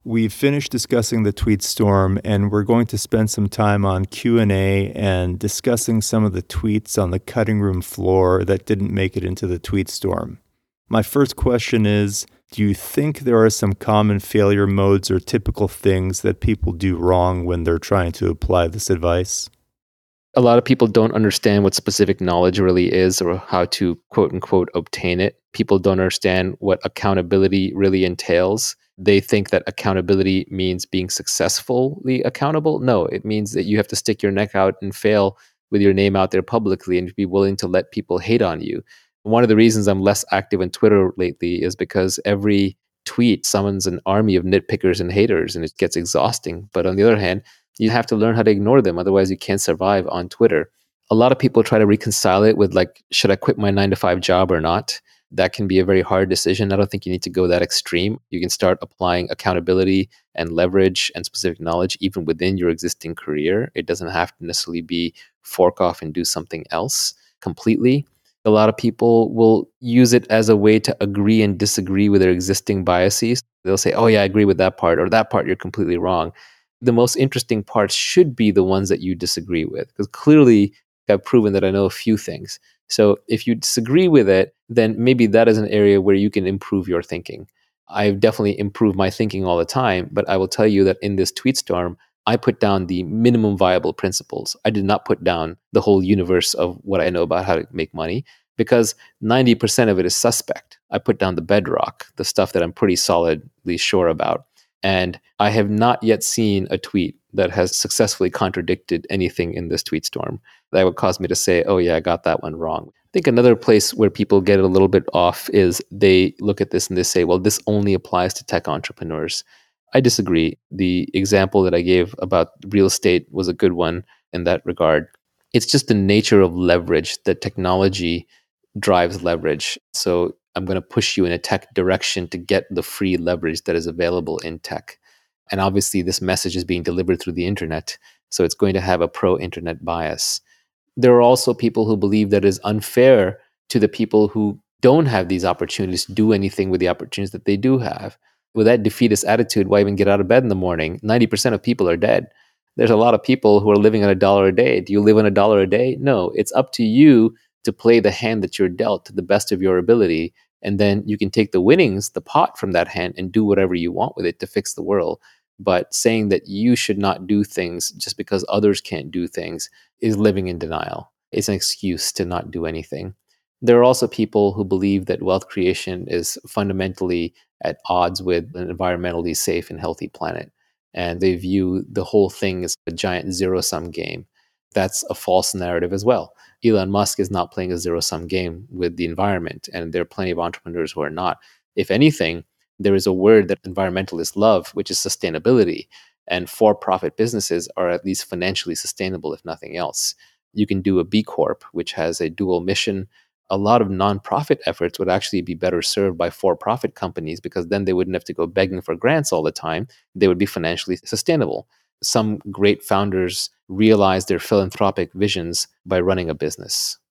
We've finished discussing the tweet storm, and we're going to spend some time on Q&A and discussing some of the tweets on the cutting room floor that didn't make it into the tweet storm. My first question is, do you think there are some common failure modes or typical things that people do wrong when they're trying to apply this advice? A lot of people don't understand what specific knowledge really is or how to quote unquote obtain it. People don't understand what accountability really entails. They think that accountability means being successfully accountable. No, it means that you have to stick your neck out and fail with your name out there publicly and be willing to let people hate on you. One of the reasons I'm less active on Twitter lately is because every tweet summons an army of nitpickers and haters and it gets exhausting. But on the other hand, you have to learn how to ignore them. Otherwise, you can't survive on Twitter. A lot of people try to reconcile it with like, should I quit my 9-to-5 job or not? That can be a very hard decision. I don't think you need to go that extreme. You can start applying accountability and leverage and specific knowledge even within your existing career. It doesn't have to necessarily be fork off and do something else completely. A lot of people will use it as a way to agree and disagree with their existing biases. They'll say, oh yeah, I agree with that part, or that part you're completely wrong. The most interesting parts should be the ones that you disagree with, because clearly I've proven that I know a few things. So if you disagree with it, then maybe that is an area where you can improve your thinking. I've definitely improved my thinking all the time, but I will tell you that in this tweet storm, I put down the minimum viable principles. I did not put down the whole universe of what I know about how to make money, because 90% of it is suspect. I put down the bedrock, the stuff that I'm pretty solidly sure about. And I have not yet seen a tweet that has successfully contradicted anything in this tweet storm that would cause me to say, oh yeah, I got that one wrong. I think another place where people get it a little bit off is they look at this and they say, well, this only applies to tech entrepreneurs. I disagree. The example that I gave about real estate was a good one in that regard. It's just the nature of leverage that technology drives leverage. So I'm going to push you in a tech direction to get the free leverage that is available in tech. And obviously, this message is being delivered through the internet. So it's going to have a pro-internet bias. There are also people who believe that it is unfair to the people who don't have these opportunities to do anything with the opportunities that they do have. With that defeatist attitude, why even get out of bed in the morning? 90% of people are dead. There's a lot of people who are living on $1 a day. Do you live on $1 a day? No, it's up to you to play the hand that you're dealt to the best of your ability. And then you can take the winnings, the pot from that hand, and do whatever you want with it to fix the world. But saying that you should not do things just because others can't do things is living in denial. It's an excuse to not do anything. There are also people who believe that wealth creation is fundamentally at odds with an environmentally safe and healthy planet. And they view the whole thing as a giant zero-sum game. That's a false narrative as well. Elon Musk is not playing a zero-sum game with the environment, and there are plenty of entrepreneurs who are not. If anything, there is a word that environmentalists love, which is sustainability. And for-profit businesses are at least financially sustainable, if nothing else. You can do a B Corp, which has a dual mission. A lot of nonprofit efforts would actually be better served by for-profit companies, because then they wouldn't have to go begging for grants all the time. They would be financially sustainable. Some great founders realize their philanthropic visions by running a business.